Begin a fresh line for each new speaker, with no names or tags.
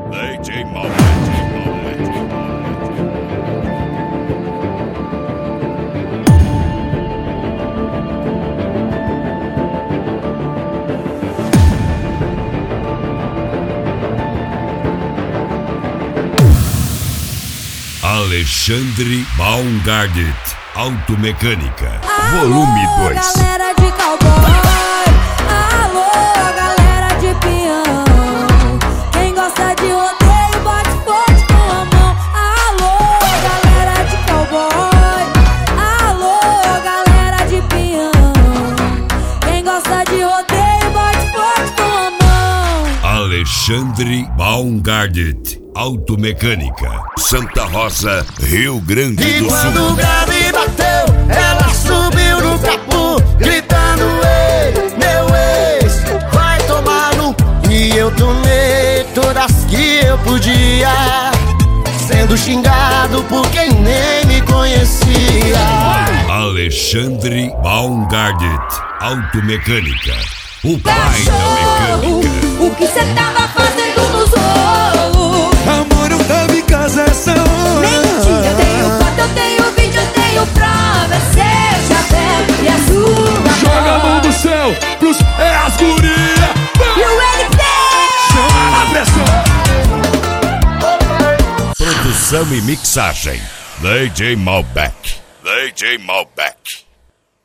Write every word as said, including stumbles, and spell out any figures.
D J Malbec. Alexandre Baumgarten, Automecânica, volume dois.
Galera de cowboy, alô, galera de peão. Quem gosta de rodeio, bate forte com a mão. Alô, galera de cowboy, alô, galera de peão. Quem gosta de rodeio, bate forte com a mão.
Alexandre Baumgarten, Automecânica, Santa Rosa, Rio Grande
E
do
quando o
Sul.
grave bateu, ela subiu no capô, gritando: ei, meu ex, vai tomar no... E eu tomei todas que eu podia, sendo xingado por quem nem me conhecia.
Alexandre Baumgarten, Automecânica, o pai da mecânica.
O que cê tava fazendo no zorro?
Amor, eu tava em casa essa hora.
Mentira, eu tenho foto, eu tenho vídeo, eu tenho prova. Seu chapéu e a sua
Joga a mão do céu pros é as guria.
E o L P!
Chama na pressão.
Produção e mixagem, D J Malbec. D J Malbec.